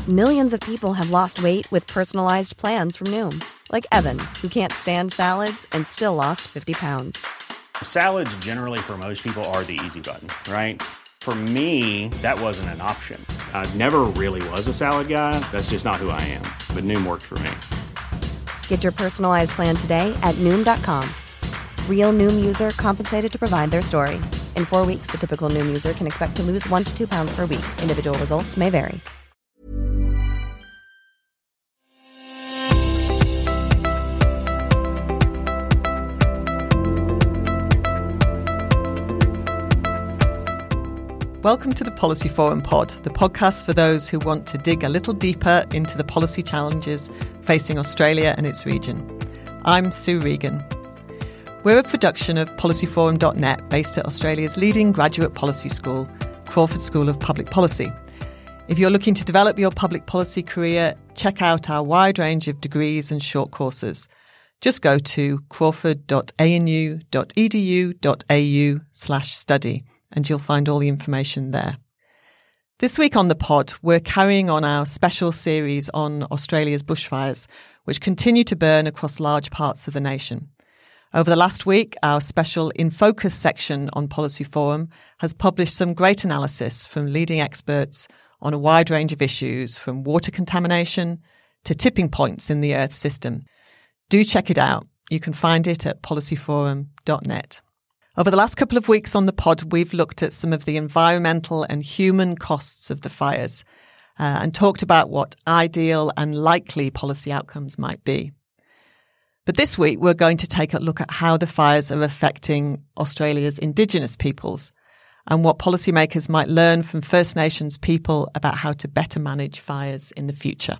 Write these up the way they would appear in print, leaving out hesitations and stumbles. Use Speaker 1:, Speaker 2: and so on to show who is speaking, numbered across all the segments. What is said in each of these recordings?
Speaker 1: Millions of people have lost weight with personalized plans from Noom. Like Evan, who can't stand salads and still lost 50 pounds.
Speaker 2: Salads generally for most people are the easy button, right? For me, that wasn't an option. I never really was a salad guy. That's just not who I am. But Noom worked for me.
Speaker 1: Get your personalized plan today at Noom.com. Real Noom user compensated to provide their story. In 4 weeks, the typical Noom user can expect to lose 1 to 2 pounds per week. Individual results may vary.
Speaker 3: Welcome to the Policy Forum Pod, the podcast for those who want to dig a little deeper into the policy challenges facing Australia and its region. I'm Sue Regan. We're a production of policyforum.net based at Australia's leading graduate policy school, Crawford School of Public Policy. If you're looking to develop your public policy career, check out our wide range of degrees and short courses. Just go to crawford.anu.edu.au/study. And you'll find all the information there. This week on the pod, we're carrying on our special series on Australia's bushfires, which continue to burn across large parts of the nation. Over the last week, our special In Focus section on Policy Forum has published some great analysis from leading experts on a wide range of issues, from water contamination to tipping points in the Earth system. Do check it out. You can find it at policyforum.net. Over the last couple of weeks on the pod, we've looked at some of the environmental and human costs of the fires and talked about what ideal and likely policy outcomes might be. But this week, we're going to take a look at how the fires are affecting Australia's Indigenous peoples and what policymakers might learn from First Nations people about how to better manage fires in the future.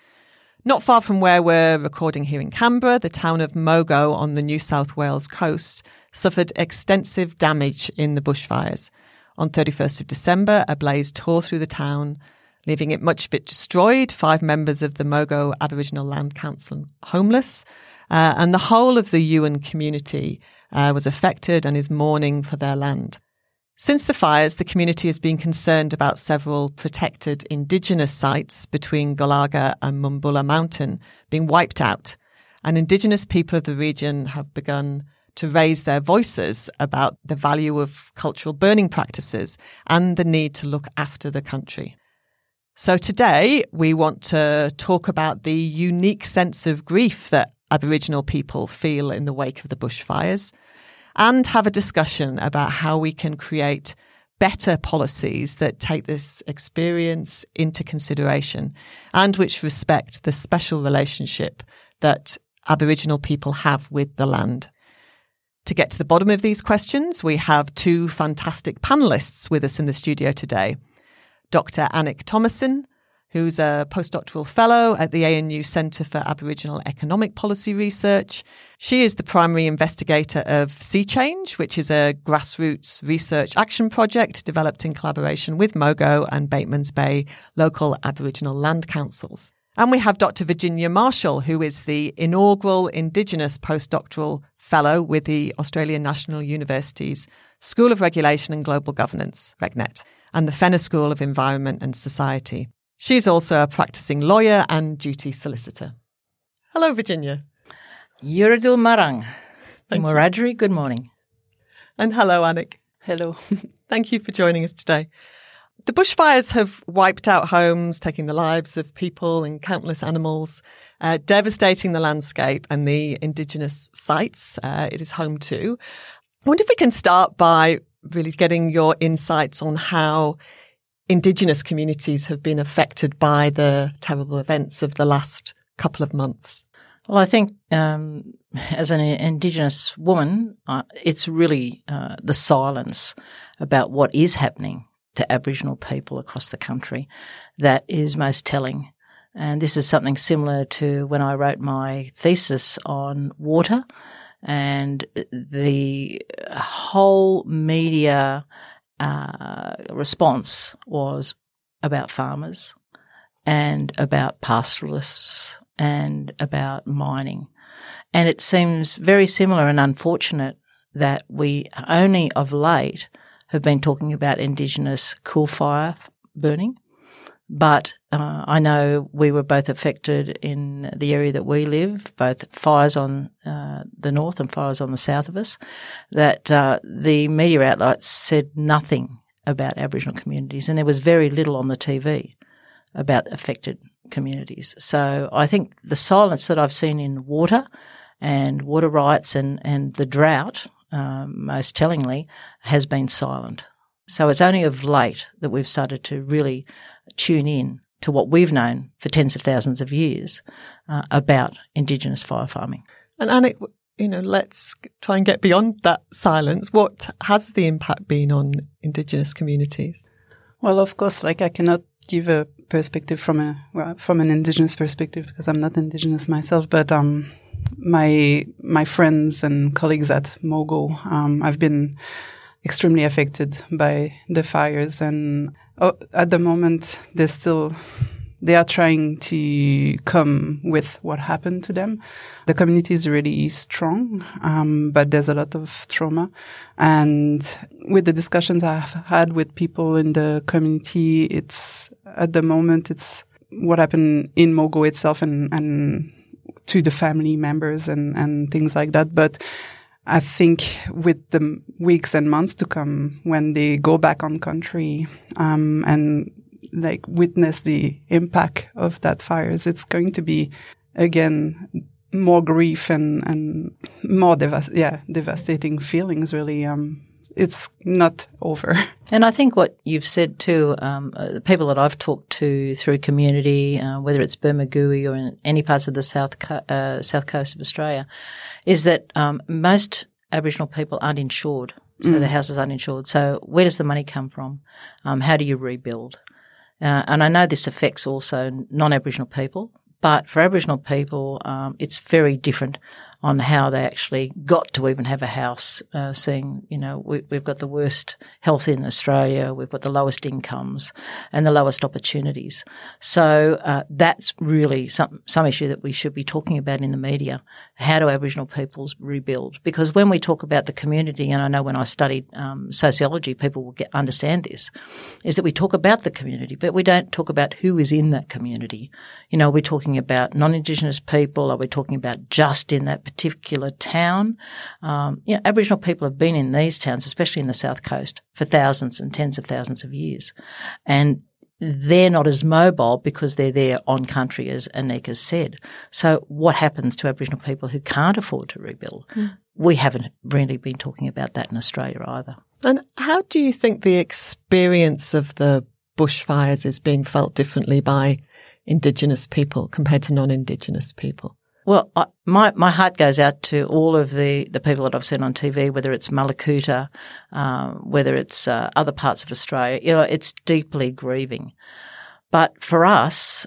Speaker 3: Not far from where we're recording here in Canberra, the town of Mogo on the New South Wales coast suffered extensive damage in the bushfires. On 31st of December, a blaze tore through the town, leaving it much of it destroyed, 5 members of the Mogo Aboriginal Land Council homeless, and the whole of the Yuin community was affected and is mourning for their land. Since the fires, the community has been concerned about several protected Indigenous sites between Gulaga and Mumbulla Mountain being wiped out, and Indigenous people of the region have begun to raise their voices about the value of cultural burning practices and the need to look after the country. So today we want to talk about the unique sense of grief that Aboriginal people feel in the wake of the bushfires and have a discussion about how we can create better policies that take this experience into consideration and which respect the special relationship that Aboriginal people have with the land. To get to the bottom of these questions, we have 2 fantastic panellists with us in the studio today. Dr. Anik Thomason, who's a postdoctoral fellow at the ANU Centre for Aboriginal Economic Policy Research. She is the primary investigator of Sea Change, which is a grassroots research action project developed in collaboration with Mogo and Batemans Bay local Aboriginal land councils. And we have Dr. Virginia Marshall, who is the inaugural Indigenous postdoctoral fellow with the Australian National University's School of Regulation and Global Governance, RegNet, and the Fenner School of Environment and Society. She's also a practicing lawyer and duty solicitor. Hello, Virginia.
Speaker 4: Yuradul Marang. Wiradjuri, good morning.
Speaker 3: And hello, Anik.
Speaker 4: Hello.
Speaker 3: Thank you for joining us today. The bushfires have wiped out homes, taking the lives of people and countless animals, devastating the landscape and the Indigenous sites it is home to. I wonder if we can start by really getting your insights on how Indigenous communities have been affected by the terrible events of the last couple of months.
Speaker 4: Well, I think as an Indigenous woman, it's really the silence about what is happening to Aboriginal people across the country that is most telling. And this is something similar to when I wrote my thesis on water, and the whole media response was about farmers and about pastoralists and about mining. And it seems very similar and unfortunate that we only of late have been talking about Indigenous coal fire burning, But I know we were both affected in the area that we live, both fires on the north and fires on the south of us, that the media outlets said nothing about Aboriginal communities, and there was very little on the TV about affected communities. So I think the silence that I've seen in water and water rights and the drought, most tellingly, has been silent. So it's only of late that we've started to really tune in to what we've known for tens of thousands of years about Indigenous fire farming.
Speaker 3: And Anik, let's try and get beyond that silence. What has the impact been on Indigenous communities?
Speaker 5: Well, of course, I cannot give a perspective from an Indigenous perspective because I'm not Indigenous myself, but my friends and colleagues at Mogo have been extremely affected by the fires, and at the moment they are trying to come with what happened to them. The community is really strong, but there's a lot of trauma. And with the discussions I've had with people in the community, it's what happened in Mogo itself and to the family members and things like that. But I think with the weeks and months to come, when they go back on country, and witness the impact of that fires, it's going to be again more grief and more devastating feelings. Really, it's not over.
Speaker 4: And I think what you've said too, the people that I've talked to through community, whether it's Bermagui or in any parts of the south coast of Australia, is that most Aboriginal people aren't insured, so their houses aren't insured. So where does the money come from? How do you rebuild? And I know this affects also non-Aboriginal people, but for Aboriginal people, it's very different on how they actually got to even have a house, seeing, we've got the worst health in Australia, we've got the lowest incomes and the lowest opportunities. So that's really some issue that we should be talking about in the media. How do Aboriginal peoples rebuild? Because when we talk about the community, and I know when I studied sociology, people will understand this, is that we talk about the community, but we don't talk about who is in that community. Are we talking about non-Indigenous people? Are we talking about just in that particular town? Aboriginal people have been in these towns, especially in the South Coast, for thousands and tens of thousands of years. And they're not as mobile because they're there on country, as Anika said. So what happens to Aboriginal people who can't afford to rebuild? We haven't really been talking about that in Australia either.
Speaker 3: And how do you think the experience of the bushfires is being felt differently by Indigenous people compared to non-Indigenous people?
Speaker 4: Well, my heart goes out to all of the people that I've seen on TV, whether it's Mallacoota, whether it's other parts of Australia. It's deeply grieving. But for us,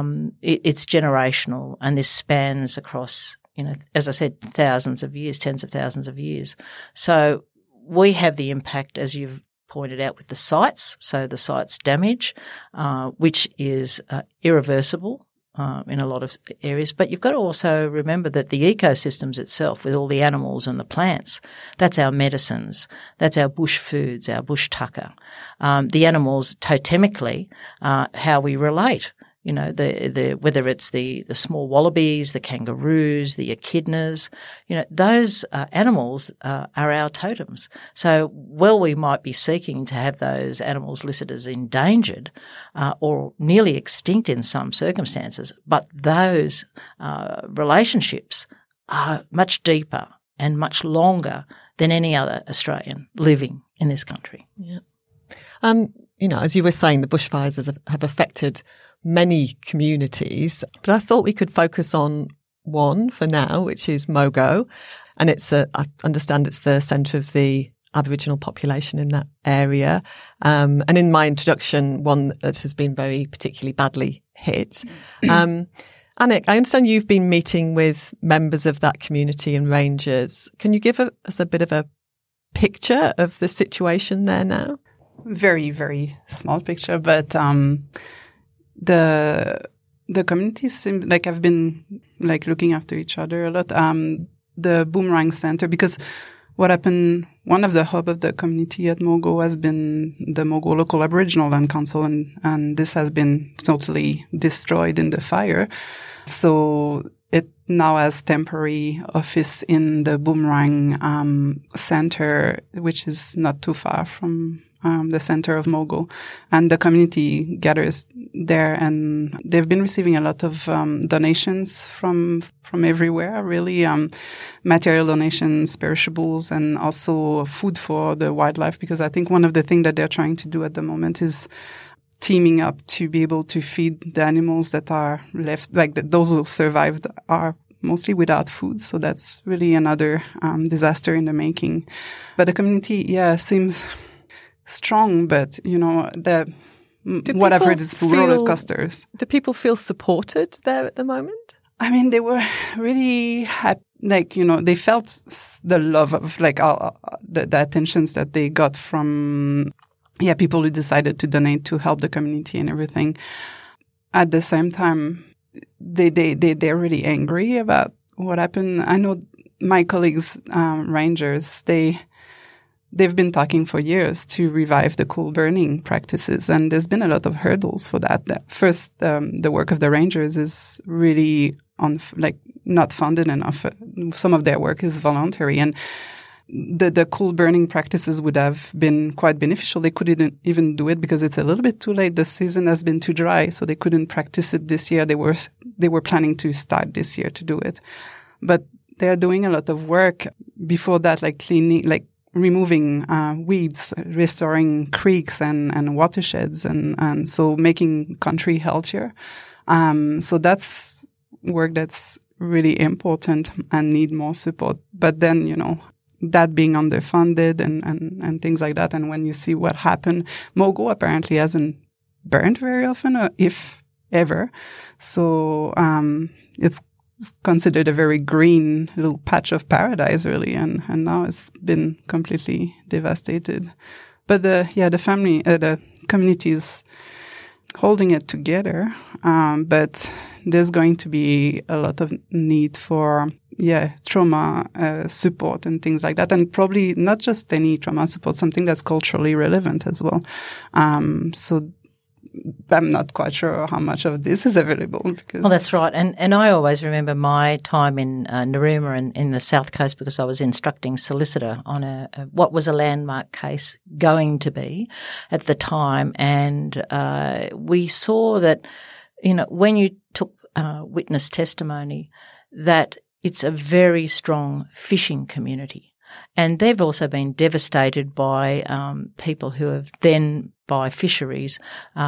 Speaker 4: it's generational, and this spans across, as I said, thousands of years, tens of thousands of years. So we have the impact, as you've pointed out, with the sites. So the sites damage, which is irreversible in a lot of areas. But you've got to also remember that the ecosystems itself, with all the animals and the plants, that's our medicines, that's our bush foods, our bush tucker. The animals, totemically, how we relate. Whether it's the small wallabies, the kangaroos, the echidnas, those animals are our totems. So, we might be seeking to have those animals listed as endangered or nearly extinct in some circumstances, but those relationships are much deeper and much longer than any other Australian living in this country.
Speaker 3: Yeah. As you were saying, the bushfires have affected many communities, but I thought we could focus on one for now, which is Mogo. And I understand it's the centre of the Aboriginal population in that area. And in my introduction, one that has been very particularly badly hit. Anik, I understand you've been meeting with members of that community and rangers. Can you give us a bit of a picture of the situation there now?
Speaker 5: Very, very small picture, but the communities seem like have been looking after each other a lot. The Boomerang Center, because what happened, one of the hub of the community at Mogo has been the Mogo Local Aboriginal Land Council, and this has been totally destroyed in the fire. So it now has temporary office in the Boomerang Center, which is not too far from the center of Mogo. And the community gathers there, and they've been receiving a lot of donations from everywhere, really, material donations, perishables, and also food for the wildlife, because I think one of the things that they're trying to do at the moment is teaming up to be able to feed the animals that are left, like those who survived are mostly without food. So that's really another disaster in the making. But the community, seems strong, but, whatever it is, roller coasters.
Speaker 3: Do people feel supported there at the moment?
Speaker 5: I mean, they were really happy. They felt the love of, the attentions that they got from people who decided to donate to help the community and everything. At the same time, they're really angry about what happened. I know my colleagues, rangers, they've been talking for years to revive the coal burning practices, and there's been a lot of hurdles for that. First, the work of the rangers is really not funded enough. Some of their work is voluntary, and the coal burning practices would have been quite beneficial. They couldn't even do it because it's a little bit too late. The season has been too dry, so they couldn't practice it this year. They were planning to start this year to do it, but they're doing a lot of work before that, like cleaning, removing weeds, restoring creeks and watersheds, and so making country healthier. So that's work that's really important and need more support. But then, that being underfunded and things like that. And when you see what happened, Mogo apparently hasn't burned very often, if ever. So it's considered a very green little patch of paradise, really. And now it's been completely devastated. But the community is holding it together. But there's going to be a lot of need for trauma support and things like that, and probably not just any trauma support, something that's culturally relevant as well. So I'm not quite sure how much of this is available.
Speaker 4: Well, that's right. And I always remember my time in Narooma and in the South Coast, because I was instructing solicitor on what was a landmark case going to be at the time. And we saw that, when you took witness testimony, that it's a very strong fishing community. And they've also been devastated by people who have then, by fisheries,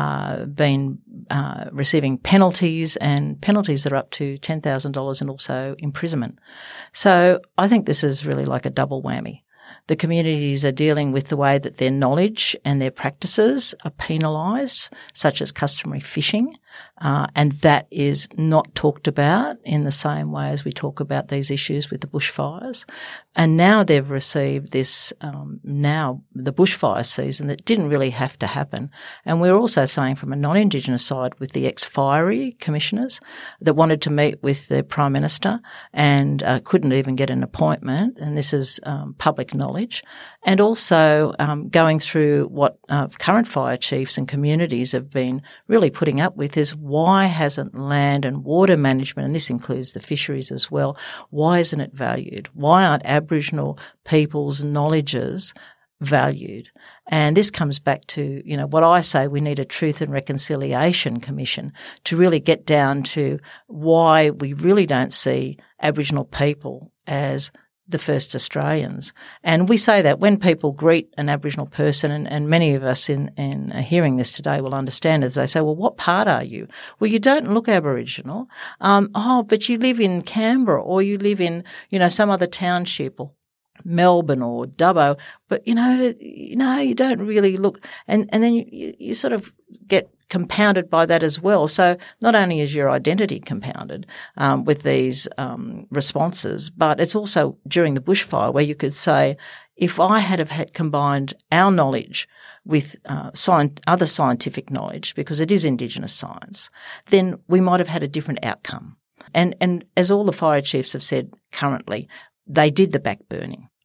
Speaker 4: been receiving penalties, and penalties that are up to $10,000 and also imprisonment. So I think this is really like a double whammy. The communities are dealing with the way that their knowledge and their practices are penalised, such as customary fishing, and that is not talked about in the same way as we talk about these issues with the bushfires. And now they've received this, now the bushfire season that didn't really have to happen. And we're also saying from a non-Indigenous side with the ex-fiery commissioners that wanted to meet with the Prime Minister and couldn't even get an appointment, and this is public knowledge, and also going through what current fire chiefs and communities have been really putting up with is why hasn't land and water management, and this includes the fisheries as well, why isn't it valued? Why aren't Aboriginal people's knowledges valued? And this comes back to, what I say, we need a Truth and Reconciliation Commission to really get down to why we really don't see Aboriginal people as the first Australians. And we say that when people greet an Aboriginal person, and many of us in hearing this today will understand as they say, well, what part are you? Well, you don't look Aboriginal. But you live in Canberra, or you live in, some other township, or Melbourne or Dubbo, but you don't really look, and then you sort of get compounded by that as well. So not only is your identity compounded with these responses, but it's also during the bushfire where you could say, if I had combined our knowledge with other scientific knowledge, because it is Indigenous science, then we might have had a different outcome. And as all the fire chiefs have said currently, they did the backburning.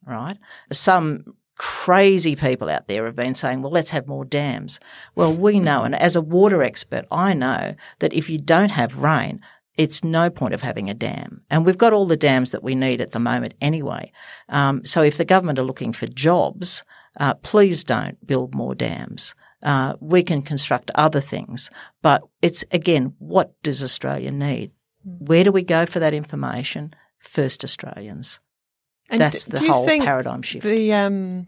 Speaker 4: right? Some crazy people out there have been saying, well, let's have more dams. Well, we know, and as a water expert, I know that if you don't have rain, it's no point of having a dam. And we've got all the dams that we need at the moment anyway. So if the government are looking for jobs, please don't build more dams. We can construct other things. But it's, again, what does Australia need? Where do we go for that information? First Australians. And that's the whole paradigm shift. The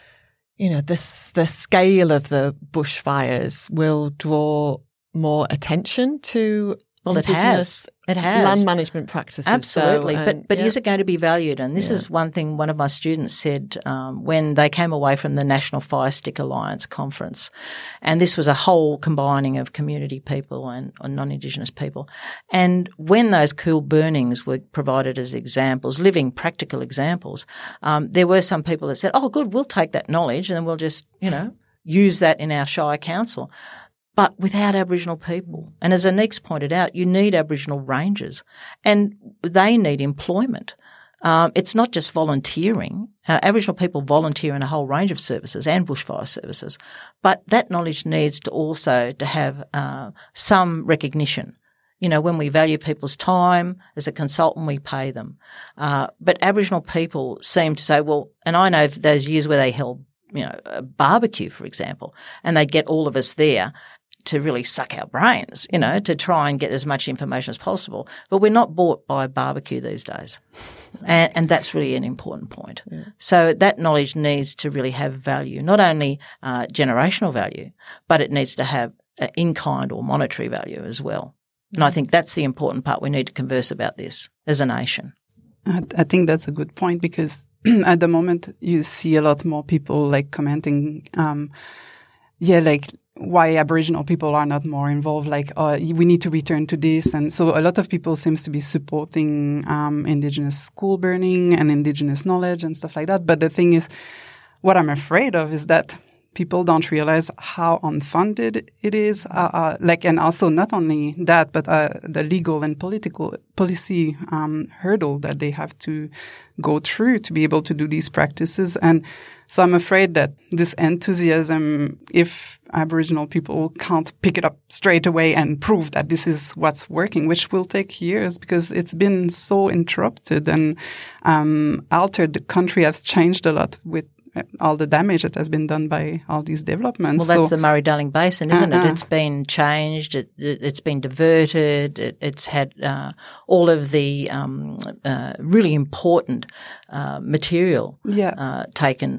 Speaker 3: scale of the bushfires will draw more attention to Indigenous land management practices.
Speaker 4: Absolutely. But is it going to be valued? And this is one thing one of my students said when they came away from the National Fire Stick Alliance conference. And this was a whole combining of community people and non-Indigenous people. And when those cool burnings were provided as examples, living practical examples, there were some people that said, oh, good, we'll take that knowledge and then we'll just, use that in our Shire Council. But without Aboriginal people. And as Anique's pointed out, you need Aboriginal rangers and they need employment. It's not just volunteering. Aboriginal people volunteer in a whole range of services and bushfire services. But that knowledge needs to also to have some recognition. When we value people's time as a consultant, we pay them. But Aboriginal people seem to say, well, and I know those years where they held, a barbecue, for example, and they'd get all of us there to really suck our brains, to try and get as much information as possible. But we're not bought by a barbecue these days. And that's really an important point. Yeah. So that knowledge needs to really have value, not only generational value, but it needs to have in-kind or monetary value as well. And I think that's the important part. We need to converse about this as a nation.
Speaker 5: I think that's a good point because at the moment you see a lot more people commenting, why Aboriginal people are not more involved, we need to return to this. And so a lot of people seems to be supporting Indigenous school burning and Indigenous knowledge and stuff like that. But the thing is, what I'm afraid of is that people don't realize how unfunded it is. And also not only that, but the legal and policy hurdle that they have to go through to be able to do these practices. And so I'm afraid that this enthusiasm, if Aboriginal people can't pick it up straight away and prove that this is what's working, which will take years because it's been so interrupted and altered. The country has changed a lot with all the damage that has been done by all these developments.
Speaker 4: Well, that's the Murray-Darling Basin, isn't it? It's been changed. It's been diverted. It's had all of the really important material taken,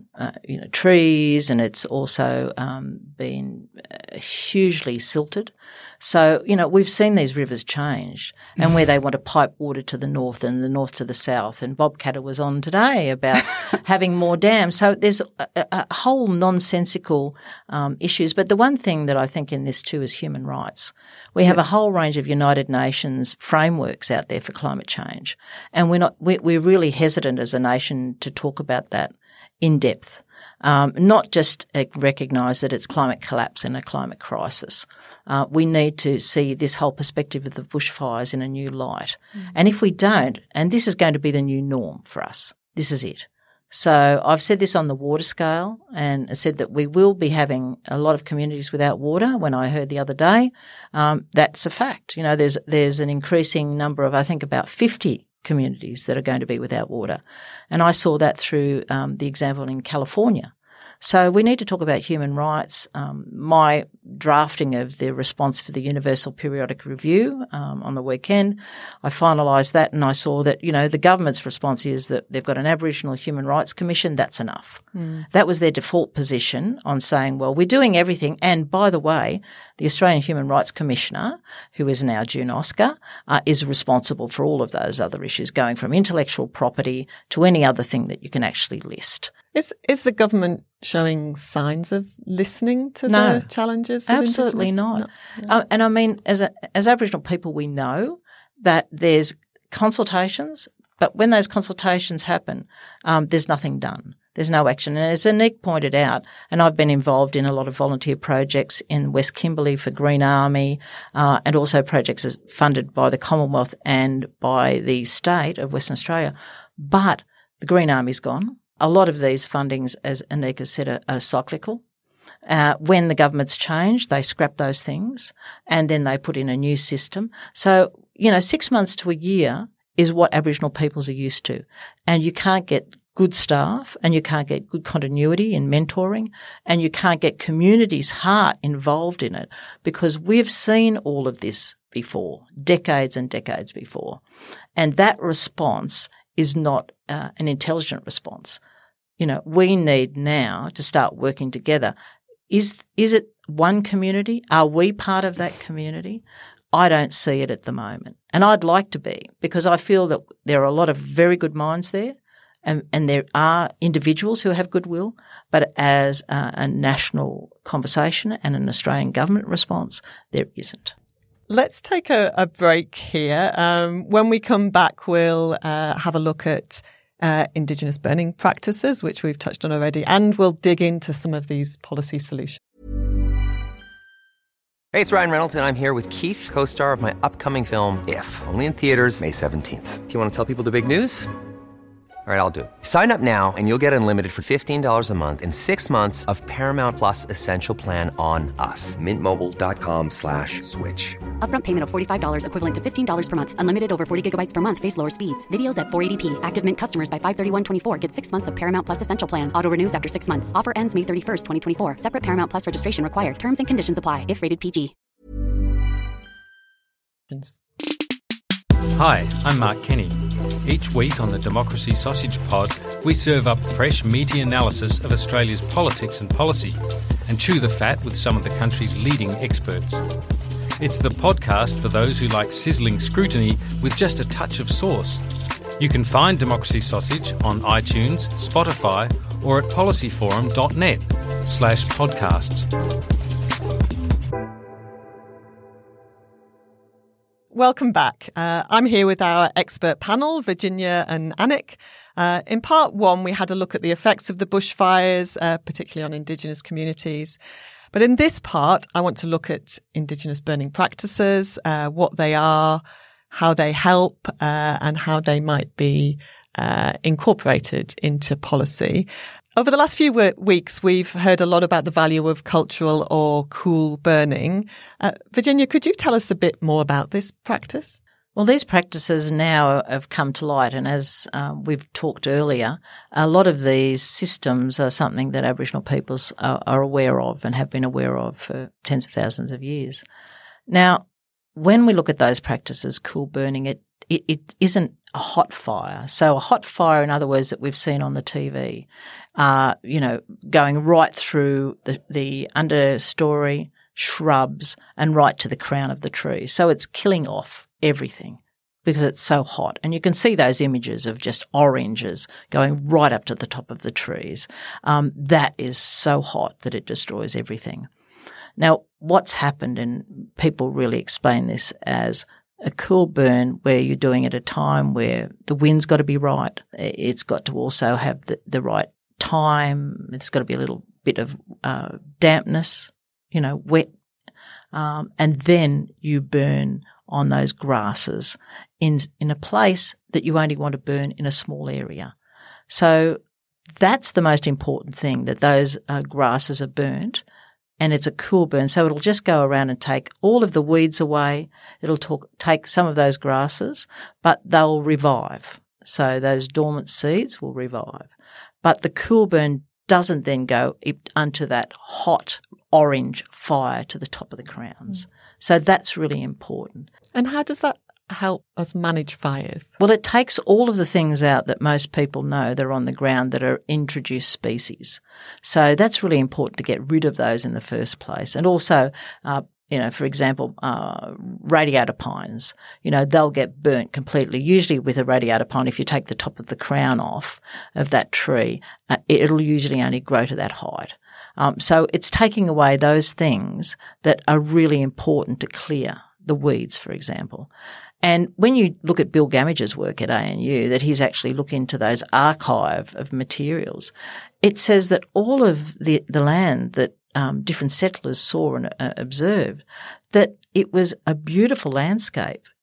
Speaker 4: trees, and it's also been hugely silted. So, we've seen these rivers change and where they want to pipe water to the north and the north to the south. And Bob Catter was on today about having more dams. So there's a whole nonsensical issues. But the one thing that I think in this too is human rights. We have a whole range of United Nations frameworks out there for climate change. And we're really hesitant as a nation to talk about that in depth. Not just recognise that it's climate collapse and a climate crisis. We need to see this whole perspective of the bushfires in a new light. And if we don't, and this is going to be the new norm for us, this is it. So I've said this on the water scale and said that we will be having a lot of communities without water. When I heard the other day, that's a fact. There's an increasing number of, I think, about 50 communities that are going to be without water. And I saw that through the example in California. So we need to talk about human rights. My drafting of the response for the Universal Periodic Review on the weekend, I finalised that and I saw that, the government's response is that they've got an Aboriginal Human Rights Commission, that's enough. That was their default position on saying, well, we're doing everything. And by the way, the Australian Human Rights Commissioner, who is now June Oscar, is responsible for all of those other issues, going from intellectual property to any other thing that you can actually list.
Speaker 3: Is the government showing signs of listening to the challenges?
Speaker 4: Absolutely not. No. And I mean, as Aboriginal people, we know that there's consultations, but when those consultations happen, there's nothing done. There's no action. And as Anique pointed out, and I've been involved in a lot of volunteer projects in West Kimberley for Green Army, and also projects funded by the Commonwealth and by the state of Western Australia. But the Green Army's gone. A lot of these fundings, as Anika said, are cyclical. When the governments change, they scrap those things and then they put in a new system. So, 6 months to a year is what Aboriginal peoples are used to. And you can't get good staff and you can't get good continuity in mentoring and you can't get communities' heart involved in it because we've seen all of this before, decades and decades before. And that response is not an intelligent response. We need now to start working together. Is it one community? Are we part of that community? I don't see it at the moment. And I'd like to be because I feel that there are a lot of very good minds there and there are individuals who have goodwill, but as a national conversation and an Australian government response, there isn't.
Speaker 3: Let's take a break here. When we come back, we'll have a look at Indigenous burning practices, which we've touched on already, and we'll dig into some of these policy solutions.
Speaker 6: Hey, it's Ryan Reynolds, and I'm here with Keith, co-star of my upcoming film, If, only in theaters May 17th. Do you want to tell people the big news? All right, I'll do it. Sign up now and you'll get unlimited for $15 a month and 6 months of Paramount Plus Essential Plan on us. MintMobile.com/switch.
Speaker 7: Upfront payment of $45 equivalent to $15 per month. Unlimited over 40 gigabytes per month. Face lower speeds. Videos at 480p. Active Mint customers by 531.24 get 6 months of Paramount Plus Essential Plan. Auto renews after 6 months. Offer ends May 31st, 2024. Separate Paramount Plus registration required. Terms and conditions apply if rated PG.
Speaker 8: Hi, I'm Mark Kenny. Each week on the Democracy Sausage Pod, we serve up fresh, meaty analysis of Australia's politics and policy and chew the fat with some of the country's leading experts. It's the podcast for those who like sizzling scrutiny with just a touch of sauce. You can find Democracy Sausage on iTunes, Spotify, or at policyforum.net/podcasts.
Speaker 3: Welcome back. I'm here with our expert panel, Virginia and Anik. In part one, we had a look at the effects of the bushfires, particularly on Indigenous communities. But in this part, I want to look at Indigenous burning practices, what they are, how they help, and how they might be incorporated into policy. Over the last few weeks, we've heard a lot about the value of cultural or cool burning. Virginia, could you tell us a bit more about this practice?
Speaker 4: Well, these practices now have come to light, and as we've talked earlier, a lot of these systems are something that Aboriginal peoples are aware of and have been aware of for tens of thousands of years. Now, when we look at those practices, cool burning, it isn't a hot fire. So a hot fire, in other words, that we've seen on the TV, going right through the understory, shrubs, and right to the crown of the tree. So it's killing off everything because it's so hot. And you can see those images of just oranges going right up to the top of the trees. That is so hot that it destroys everything. Now, what's happened, and people really explain this as a cool burn where you're doing it at a time where the wind's got to be right. It's got to also have the right time. It's got to be a little bit of dampness, wet. And then you burn on those grasses in a place that you only want to burn in a small area. So that's the most important thing, that those grasses are burnt. And it's a cool burn, so it'll just go around and take all of the weeds away. It'll take some of those grasses, but they'll revive. So those dormant seeds will revive. But the cool burn doesn't then go onto that hot orange fire to the top of the crowns. So that's really important.
Speaker 3: And how does that help us manage fires?
Speaker 4: Well, it takes all of the things out that most people know that are on the ground that are introduced species. So that's really important to get rid of those in the first place. And also, for example, radiata pines, they'll get burnt completely. Usually with a radiata pine, if you take the top of the crown off of that tree, it'll usually only grow to that height. So it's taking away those things that are really important to clear, the weeds, for example. And when you look at Bill Gamage's work at ANU, that he's actually looked into those archive of materials, it says that all of the land that different settlers saw and observed, that it was a beautiful landscape.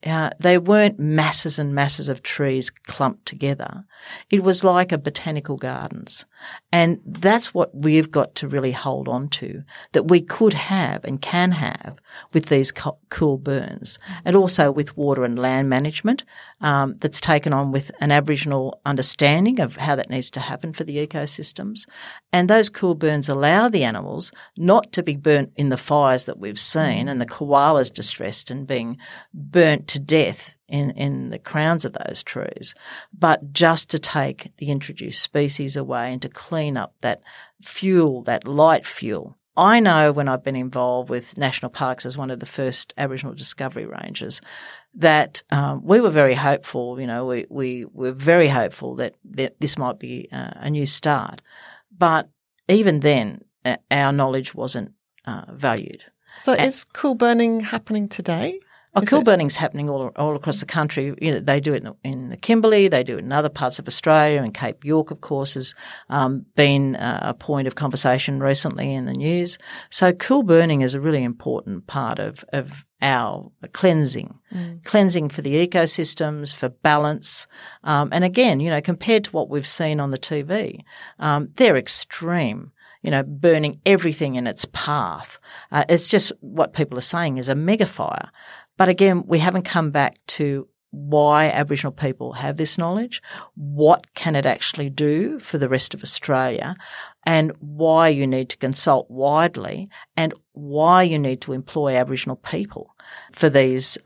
Speaker 4: they weren't masses and masses of trees clumped together. It was like a botanical gardens. And that's what we've got to really hold on to, that we could have and can have with these cool burns, and also with water and land management that's taken on with an Aboriginal understanding of how that needs to happen for the ecosystems. And those cool burns allow the animals not to be burnt in the fires that we've seen and the koalas distressed and being burnt to death in the crowns of those trees, but just to take the introduced species away and to clean up that fuel, that light fuel. I know when I've been involved with national parks as one of the first Aboriginal discovery rangers that we were very hopeful, we were very hopeful that this might be a new start. But even then, our knowledge wasn't valued.
Speaker 3: So is cool burning happening today?
Speaker 4: Cool burning's happening all across the country. They do it in the Kimberley, they do it in other parts of Australia, and Cape York, of course, has been a point of conversation recently in the news. So cool burning is a really important part of our cleansing for the ecosystems, for balance. And again, compared to what we've seen on the TV, they're extreme. Burning everything in its path. It's just what people are saying is a mega fire. But again, we haven't come back to why Aboriginal people have this knowledge, what can it actually do for the rest of Australia, and why you need to consult widely, and why you need to employ Aboriginal people for these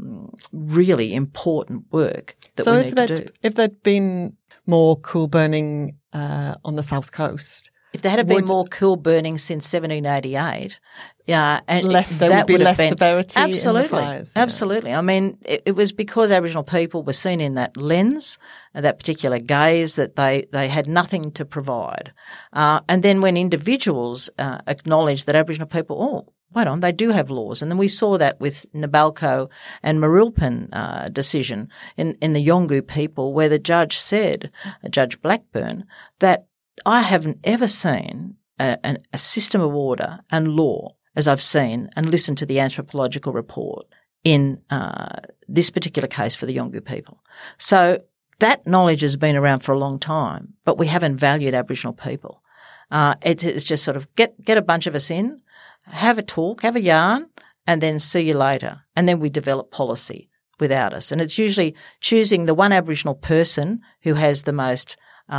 Speaker 4: really important work that we need to do.
Speaker 3: If there'd been more cool burning on the South Coast,
Speaker 4: if there had been more cool burning since 1788,
Speaker 3: there would be less severity in the fires.
Speaker 4: Absolutely. I mean, it was because Aboriginal people were seen in that lens, that particular gaze, that they had nothing to provide. And then when individuals acknowledged that Aboriginal people, wait on, they do have laws. And then we saw that with Nabalco and Marilpin decision in the Yolngu people, where the judge said, Judge Blackburn, that I haven't ever seen a system of order and law as I've seen and listened to the anthropological report in this particular case for the Yolngu people. So that knowledge has been around for a long time, but we haven't valued Aboriginal people. It's just sort of get a bunch of us in, have a talk, have a yarn, and then see you later. And then we develop policy without us. And it's usually choosing the one Aboriginal person who has the most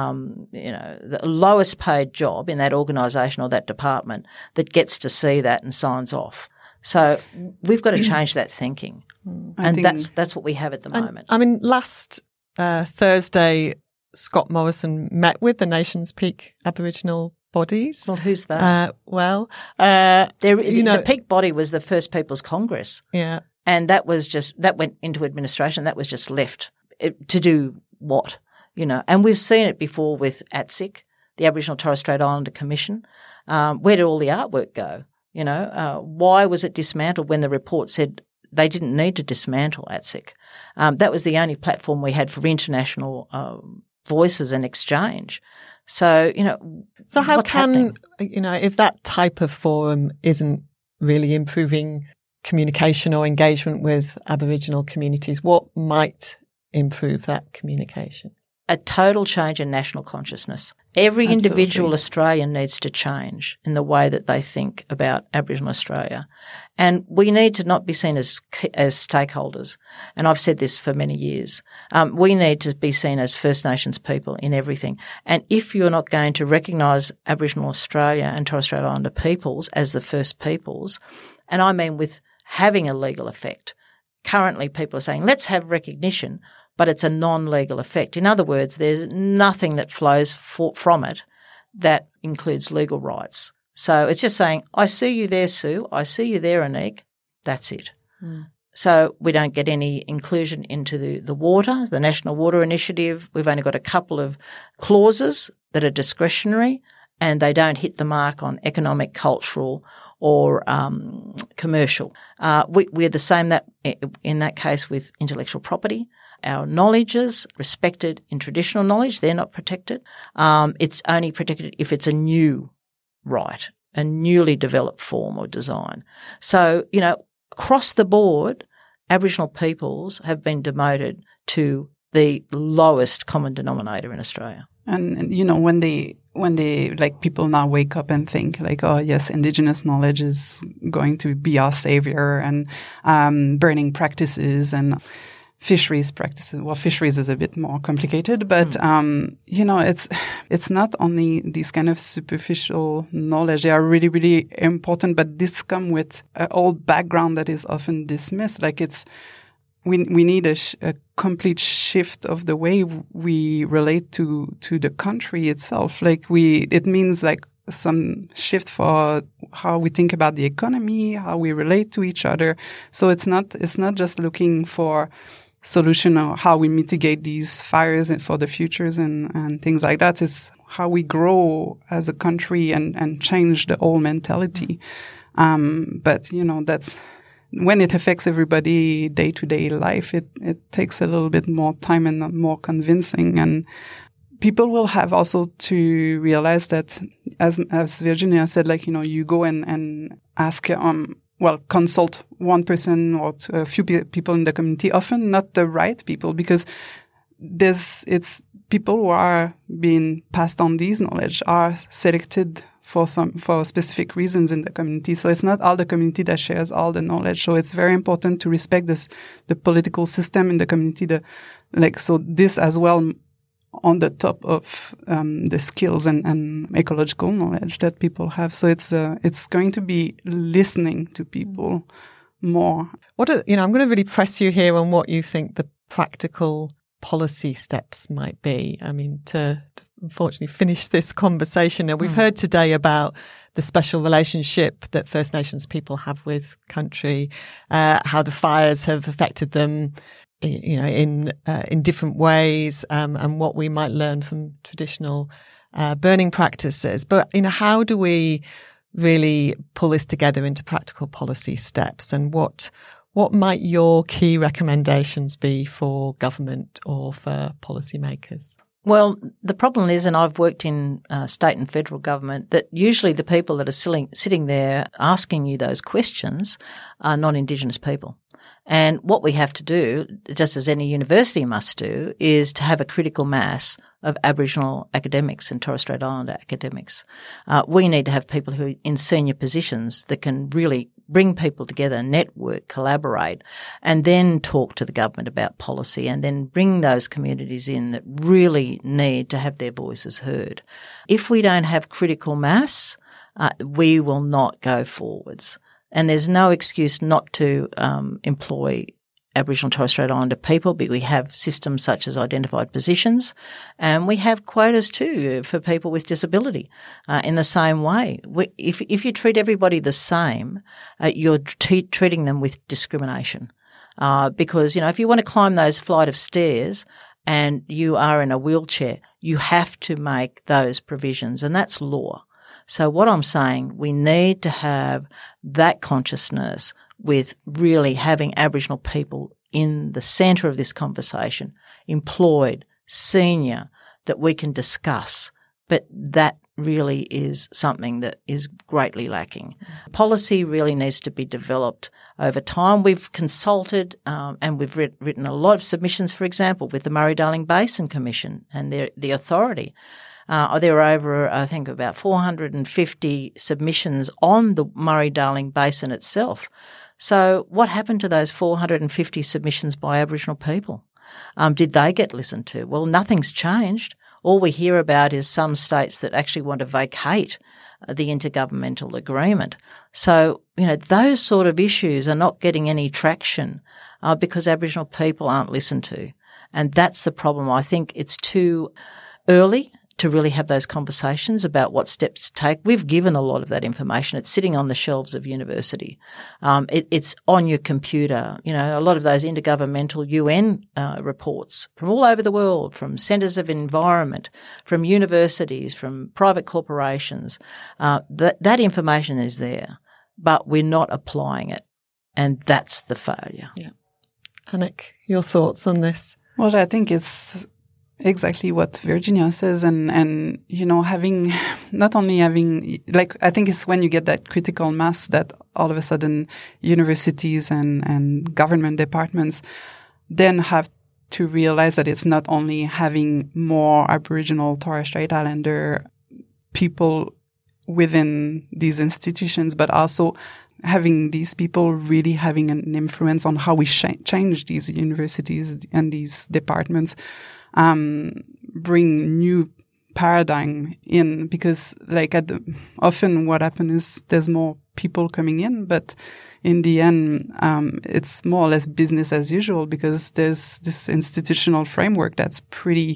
Speaker 4: the lowest paid job in that organisation or that department that gets to see that and signs off. So we've got to change that thinking. And that's what we have at the moment.
Speaker 3: I mean, last Thursday, Scott Morrison met with the nation's peak Aboriginal bodies.
Speaker 4: Well, who's that? The peak body was the First Peoples Congress.
Speaker 3: Yeah.
Speaker 4: And that went into administration. That was just left to do what? And we've seen it before with ATSIC, the Aboriginal Torres Strait Islander Commission. Where did all the artwork go? Why was it dismantled when the report said they didn't need to dismantle ATSIC? That was the only platform we had for international voices and exchange. So,
Speaker 3: so how
Speaker 4: what's
Speaker 3: can,
Speaker 4: happening?
Speaker 3: If that type of forum isn't really improving communication or engagement with Aboriginal communities, what might improve that communication?
Speaker 4: A total change in national consciousness. Every individual Australian needs to change in the way that they think about Aboriginal Australia. And we need to not be seen as stakeholders. And I've said this for many years. We need to be seen as First Nations people in everything. And if you're not going to recognise Aboriginal Australia and Torres Strait Islander peoples as the first peoples, and I mean with having a legal effect, currently people are saying, let's have recognition, but it's a non-legal effect. In other words, there's nothing that flows from it that includes legal rights. So it's just saying, I see you there, Sue. I see you there, Anik. That's it. So we don't get any inclusion into the water, the National Water Initiative. We've only got a couple of clauses that are discretionary, and they don't hit the mark on economic, cultural or commercial. We're the same in that case with intellectual property. Our knowledge is respected in traditional knowledge. They're not protected. It's only protected if it's a new right, a newly developed form or design. So, across the board, Aboriginal peoples have been demoted to the lowest common denominator in Australia.
Speaker 5: And you know, when they like people now wake up and think like, oh yes, Indigenous knowledge is going to be our savior, and burning practices and fisheries practices. Well, fisheries is a bit more complicated, but you know, it's not only these kind of superficial knowledge. They are really, really important, but this come with an old background that is often dismissed. Like we need a complete shift of the way we relate to the country itself. Like it means like some shift for how we think about the economy, how we relate to each other. So it's not just looking for solution or how we mitigate these fires for the futures and things like that. It's how we grow as a country and change the whole mentality. But you know, that's when it affects everybody day-to-day life, it takes a little bit more time and more convincing. And people will have also to realize that, as Virginia said, like, you know, you go and ask, consult one person or a few people in the community, often not the right people, because it's people who are being passed on these knowledge are selected for specific reasons in the community. So it's not all the community that shares all the knowledge. So it's very important to respect the political system in the community. So this as well on the top of the skills and ecological knowledge that people have. So it's going to be listening to people more. I'm
Speaker 3: going to really press you here on what you think the practical policy steps might be. I mean, to unfortunately finish this conversation. Now, we've heard today about the special relationship that First Nations people have with country, how the fires have affected them, you know, in different ways, and what we might learn from traditional burning practices. But, you know, how do we really pull this together into practical policy steps, and what might your key recommendations be for government or for policymakers?
Speaker 4: Well, the problem is, and I've worked in state and federal government, that usually the people that are sitting there asking you those questions are non-Indigenous people. And what we have to do, just as any university must do, is to have a critical mass of Aboriginal academics and Torres Strait Islander academics. We need to have people who are in senior positions that can really bring people together, network, collaborate, and then talk to the government about policy, and then bring those communities in that really need to have their voices heard. If we don't have critical mass, we will not go forwards. And there's no excuse not to employ Aboriginal and Torres Strait Islander people, but we have systems such as identified positions, and we have quotas too for people with disability. In the same way, if you treat everybody the same, you're treating them with discrimination. Because, you know, if you want to climb those flight of stairs and you are in a wheelchair, you have to make those provisions, and that's law. So what I'm saying, we need to have that consciousness with really having Aboriginal people in the centre of this conversation, employed, senior, that we can discuss. But that really is something that is greatly lacking. Policy really needs to be developed over time. We've consulted and we've written a lot of submissions, for example, with the Murray-Darling Basin Commission and the authority. There are over, I think, about 450 submissions on the Murray-Darling Basin itself. So what happened to those 450 submissions by Aboriginal people? Did they get listened to? Well, nothing's changed. All we hear about is some states that actually want to vacate the intergovernmental agreement. So, you know, those sort of issues are not getting any traction because Aboriginal people aren't listened to. And that's the problem. I think it's too early to really have those conversations about what steps to take. We've given a lot of that information. It's sitting on the shelves of university. It's on your computer. You know, a lot of those intergovernmental UN reports from all over the world, from centres of environment, from universities, from private corporations. That information is there, but we're not applying it, and that's the failure.
Speaker 3: Yeah. Anik, your thoughts on this?
Speaker 5: Well, I think it's exactly what Virginia says, and you know, not only having, like, I think it's when you get that critical mass that all of a sudden universities and government departments then have to realize that it's not only having more Aboriginal, Torres Strait Islander people within these institutions, but also having these people really having an influence on how we change these universities and these departments, bring new paradigm in, because like often what happens is there's more people coming in, but in the end, it's more or less business as usual, because there's this institutional framework that's pretty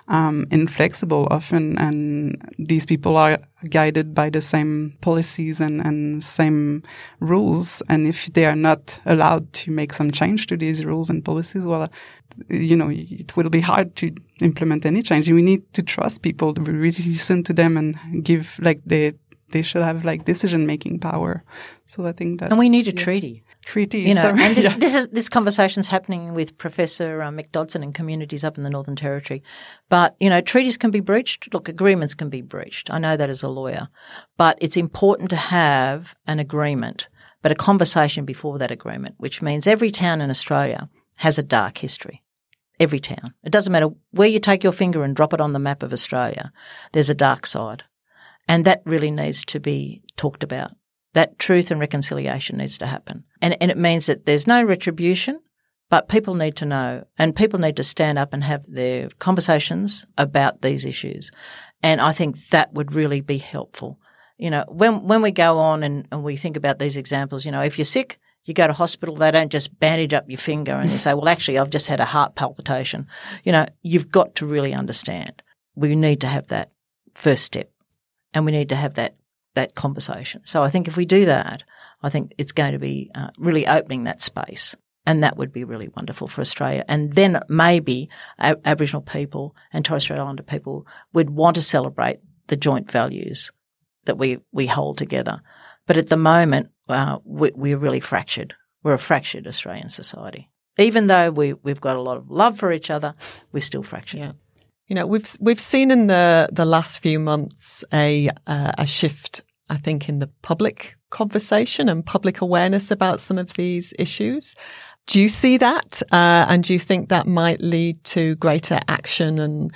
Speaker 5: inflexible often, and these people are guided by the same policies and same rules. And if they are not allowed to make some change to these rules and policies, well, you know, it will be hard to implement any change. We need to trust people, to really listen to them and give, like, they should have like decision-making power. So I think that's...
Speaker 4: And we need a treaty.
Speaker 5: Treaty.
Speaker 4: You know,
Speaker 5: sorry.
Speaker 4: and this conversation's Happening with Professor Mick Dodson and communities up in the Northern Territory. But, you know, treaties can be breached. Look, agreements can be breached. I know that as a lawyer. But it's important to have an agreement, but a conversation before that agreement, which means every town in Australia has a dark history. Every town. It doesn't matter where you take your finger and drop it on the map of Australia. There's a dark side. And that really needs to be talked about. That truth and reconciliation needs to happen. And it means that there's no retribution, but people need to know, and people need to stand up and have their conversations about these issues. And I think that would really be helpful. You know, when we go on and we think about these examples, you know, if you're sick, you go to hospital, they don't just bandage up your finger and you say, well, actually, I've just had a heart palpitation. You know, you've got to really understand. We need to have that first step. And we need to have that conversation. So I think if we do that, I think it's going to be really opening that space, and that would be really wonderful for Australia. And then maybe Aboriginal people and Torres Strait Islander people would want to celebrate the joint values that we hold together. But at the moment, we're really fractured. We're a fractured Australian society. Even though we've got a lot of love for each other, we're still fractured.
Speaker 3: Yeah. You know, we've seen in the last few months a shift, I think, in the public conversation and public awareness about some of these issues. Do you see that? And do you think that might lead to greater action and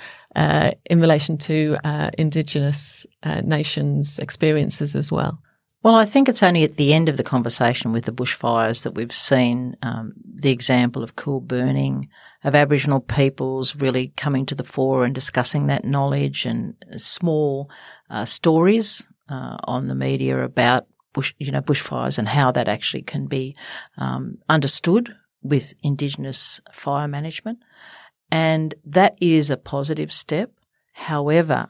Speaker 3: in relation to Indigenous nations' experiences as well?
Speaker 4: Well, I think it's only at the end of the conversation with the bushfires that we've seen the example of cool burning, of Aboriginal peoples really coming to the fore and discussing that knowledge, and small stories on the media about bushfires and how that actually can be understood with Indigenous fire management. And that is a positive step. However,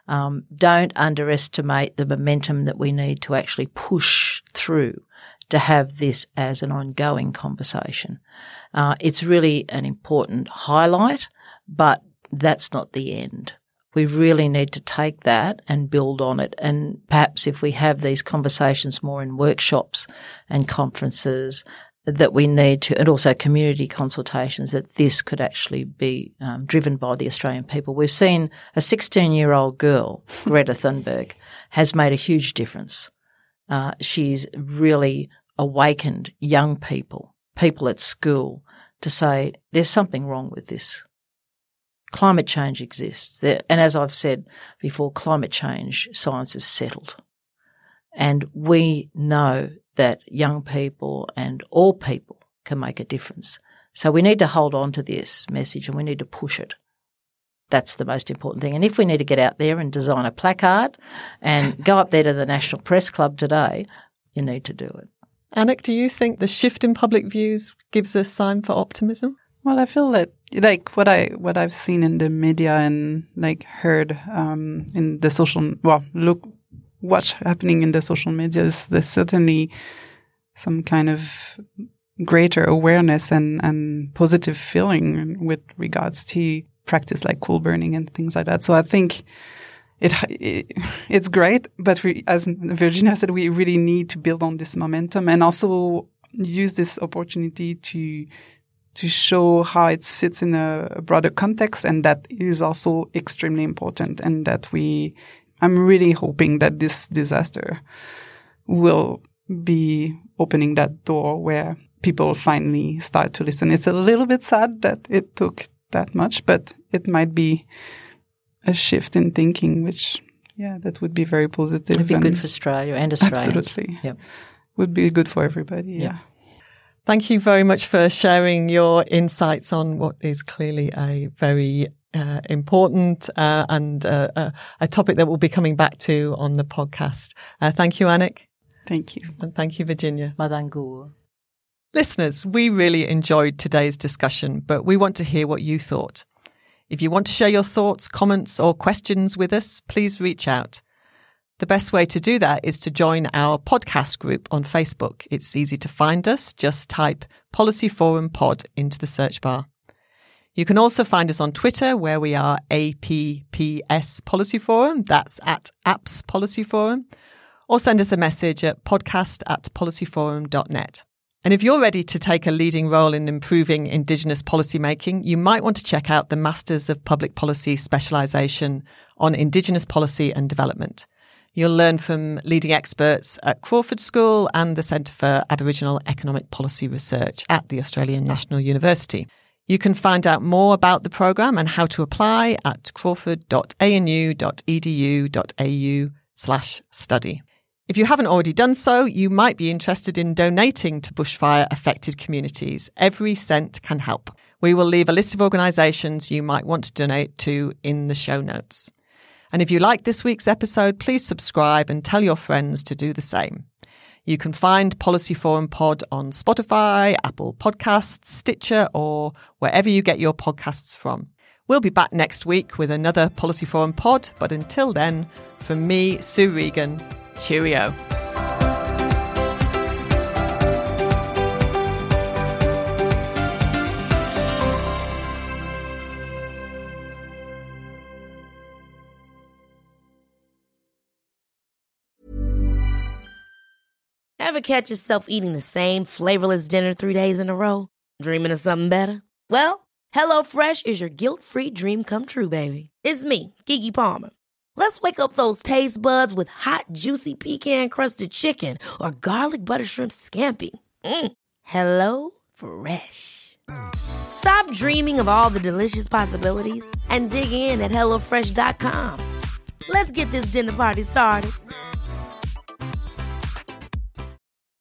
Speaker 4: don't underestimate the momentum that we need to actually push through to have this as an ongoing conversation. It's really an important highlight, but that's not the end. We really need to take that and build on it. And perhaps if we have these conversations more in workshops and conferences, that we need to, and also community consultations, that this could actually be driven by the Australian people. We've seen a 16-year-old girl, Greta Thunberg, has made a huge difference. She's really awakened young people at school, to say there's something wrong with this. Climate change exists. And as I've said before, climate change science is settled. And we know that young people and all people can make a difference. So we need to hold on to this message and we need to push it. That's the most important thing. And if we need to get out there and design a placard and go up there to the National Press Club today, you need to do it.
Speaker 3: Anik, do you think the shift in public views gives a sign for optimism?
Speaker 5: Well, I feel that, like, what I've seen in the media and like heard in the social, look what's happening in the social media, is there's certainly some kind of greater awareness and positive feeling with regards to practice like coal burning and things like that. So I think it's great, but as Virginia said, we really need to build on this momentum and also use this opportunity to to show how it sits in a broader context, and that is also extremely important, and that I'm really hoping that this disaster will be opening that door where people finally start to listen. It's a little bit sad that it took that much, but it might be a shift in thinking, which, that would be very positive.
Speaker 4: It'd be good for Australia and Australians.
Speaker 5: Absolutely.
Speaker 4: Yep.
Speaker 5: Would be good for everybody,
Speaker 4: Yep.
Speaker 3: Thank you very much for sharing your insights on what is clearly a very important and a topic that we'll be coming back to on the podcast. Thank you, Annick.
Speaker 5: Thank you.
Speaker 3: And thank you, Virginia.
Speaker 4: Madangur.
Speaker 3: Listeners, we really enjoyed today's discussion, but we want to hear what you thought. If you want to share your thoughts, comments, or questions with us, please reach out. The best way to do that is to join our podcast group on Facebook. It's easy to find us. Just type Policy Forum Pod into the search bar. You can also find us on Twitter, where we are APPS Policy Forum. That's at Apps Policy Forum. Or send us a message at podcast@policyforum.net. And if you're ready to take a leading role in improving Indigenous policy making, you might want to check out the Masters of Public Policy specialisation on Indigenous policy and development. You'll learn from leading experts at Crawford School and the Centre for Aboriginal Economic Policy Research at the Australian National University. You can find out more about the programme and how to apply at crawford.anu.edu.au/study. If you haven't already done so, you might be interested in donating to bushfire-affected communities. Every cent can help. We will leave a list of organisations you might want to donate to in the show notes. And if you like this week's episode, please subscribe and tell your friends to do the same. You can find Policy Forum Pod on Spotify, Apple Podcasts, Stitcher, or wherever you get your podcasts from. We'll be back next week with another Policy Forum Pod, but until then, from me, Sue Regan, cheerio.
Speaker 9: Ever catch yourself eating the same flavorless dinner 3 days in a row? Dreaming of something better? Well, HelloFresh is your guilt-free dream come true, baby. It's me, Keke Palmer. Let's wake up those taste buds with hot, juicy pecan-crusted chicken or garlic butter shrimp scampi. Hello Fresh. Stop dreaming of all the delicious possibilities and dig in at HelloFresh.com. Let's get this dinner party started.